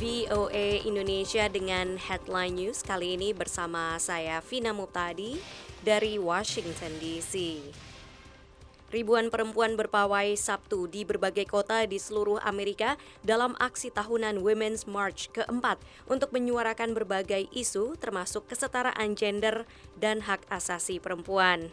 VOA Indonesia dengan Headline News kali ini bersama saya Vina Muptadi dari Washington DC. Ribuan perempuan berpawai Sabtu di berbagai kota di seluruh Amerika dalam aksi tahunan Women's March keempat untuk menyuarakan berbagai isu termasuk kesetaraan gender dan hak asasi perempuan.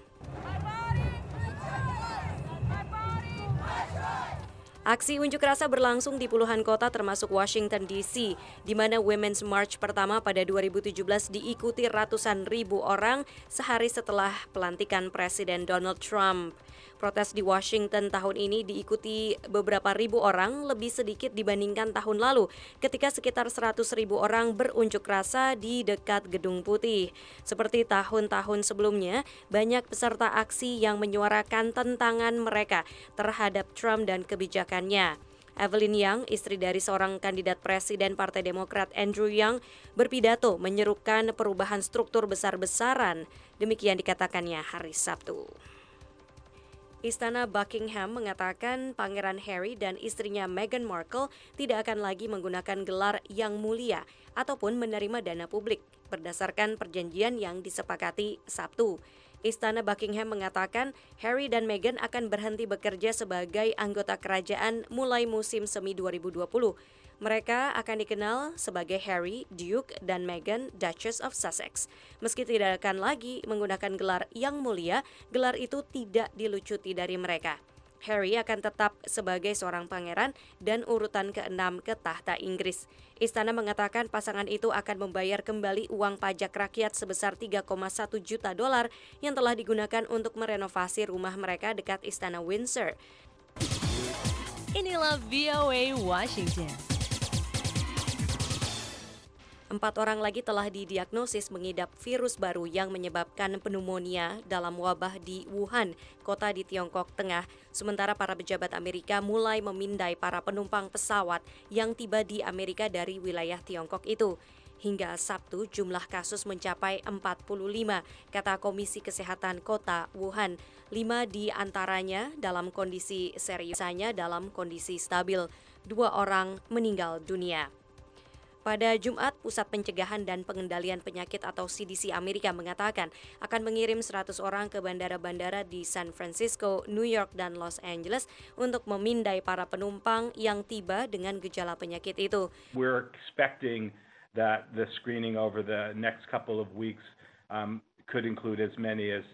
Aksi unjuk rasa berlangsung di puluhan kota termasuk Washington DC, di mana Women's March pertama pada 2017 diikuti ratusan ribu orang sehari setelah pelantikan Presiden Donald Trump. Protes di Washington tahun ini diikuti beberapa ribu orang, lebih sedikit dibandingkan tahun lalu ketika sekitar 100 ribu orang berunjuk rasa di dekat Gedung Putih. Seperti tahun-tahun sebelumnya, banyak peserta aksi yang menyuarakan tentangan mereka terhadap Trump dan kebijakannya. Evelyn Young, istri dari seorang kandidat presiden Partai Demokrat Andrew Yang, berpidato menyerukan perubahan struktur besar-besaran. Demikian dikatakannya hari Sabtu. Istana Buckingham mengatakan Pangeran Harry dan istrinya Meghan Markle tidak akan lagi menggunakan gelar Yang Mulia ataupun menerima dana publik berdasarkan perjanjian yang disepakati Sabtu. Istana Buckingham mengatakan Harry dan Meghan akan berhenti bekerja sebagai anggota kerajaan mulai musim semi 2020. Mereka akan dikenal sebagai Harry, Duke, dan Meghan, Duchess of Sussex. Meski tidak akan lagi menggunakan gelar Yang Mulia, gelar itu tidak dilucuti dari mereka. Harry akan tetap sebagai seorang pangeran dan urutan ke-6 ke tahta Inggris. Istana mengatakan pasangan itu akan membayar kembali uang pajak rakyat sebesar $3,1 juta yang telah digunakan untuk merenovasi rumah mereka dekat Istana Windsor. Inilah VOA Washington. 4 orang lagi telah didiagnosis mengidap virus baru yang menyebabkan pneumonia dalam wabah di Wuhan, kota di Tiongkok Tengah. Sementara para pejabat Amerika mulai memindai para penumpang pesawat yang tiba di Amerika dari wilayah Tiongkok itu. Hingga Sabtu, jumlah kasus mencapai 45, kata Komisi Kesehatan Kota Wuhan. 5 di antaranya dalam kondisi serius, sisanya dalam kondisi stabil. 2 orang meninggal dunia. Pada Jumat, Pusat Pencegahan dan Pengendalian Penyakit atau CDC Amerika mengatakan akan mengirim 100 orang ke bandara-bandara di San Francisco, New York, dan Los Angeles untuk memindai para penumpang yang tiba dengan gejala penyakit itu. We're expecting that the screening over the next couple of weeks could include as many as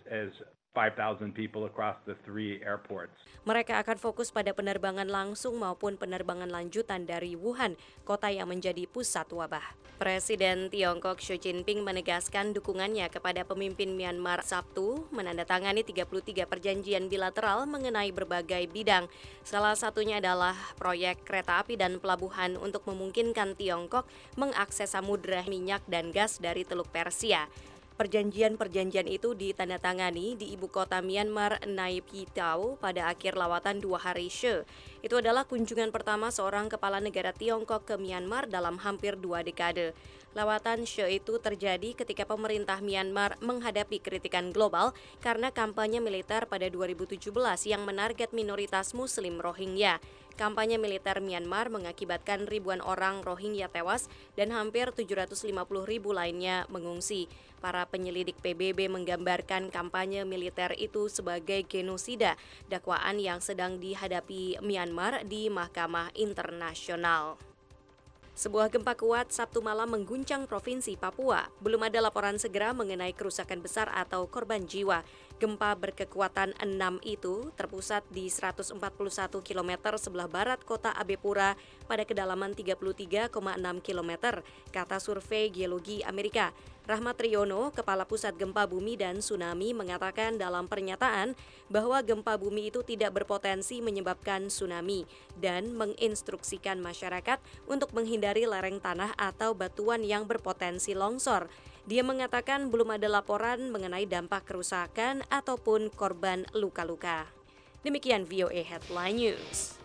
5,000 people across the 3 airports. Mereka akan fokus pada penerbangan langsung maupun penerbangan lanjutan dari Wuhan, kota yang menjadi pusat wabah. Presiden Tiongkok Xi Jinping menegaskan dukungannya kepada pemimpin Myanmar Sabtu menandatangani 33 perjanjian bilateral mengenai berbagai bidang. Salah satunya adalah proyek kereta api dan pelabuhan untuk memungkinkan Tiongkok mengakses samudera minyak dan gas dari Teluk Persia. Perjanjian-perjanjian itu ditandatangani di ibu kota Myanmar, Naypyidaw, pada akhir lawatan 2 hari Xi. Itu adalah kunjungan pertama seorang kepala negara Tiongkok ke Myanmar dalam hampir 2 dekade. Lawatan Xi itu terjadi ketika pemerintah Myanmar menghadapi kritikan global karena kampanye militer pada 2017 yang menarget minoritas Muslim Rohingya. Kampanye militer Myanmar mengakibatkan ribuan orang Rohingya tewas dan hampir 750 ribu lainnya mengungsi. Para penyelidik PBB menggambarkan kampanye militer itu sebagai genosida, dakwaan yang sedang dihadapi Myanmar di Mahkamah Internasional. Sebuah gempa kuat Sabtu malam mengguncang Provinsi Papua. Belum ada laporan segera mengenai kerusakan besar atau korban jiwa. Gempa berkekuatan 6 itu terpusat di 141 km sebelah barat kota Abepura pada kedalaman 33,6 km, kata survei geologi Amerika. Rahmat Riono, Kepala Pusat Gempa Bumi dan Tsunami, mengatakan dalam pernyataan bahwa gempa bumi itu tidak berpotensi menyebabkan tsunami dan menginstruksikan masyarakat untuk menghindari lereng tanah atau batuan yang berpotensi longsor. Dia mengatakan belum ada laporan mengenai dampak kerusakan ataupun korban luka-luka. Demikian VOA Headline News.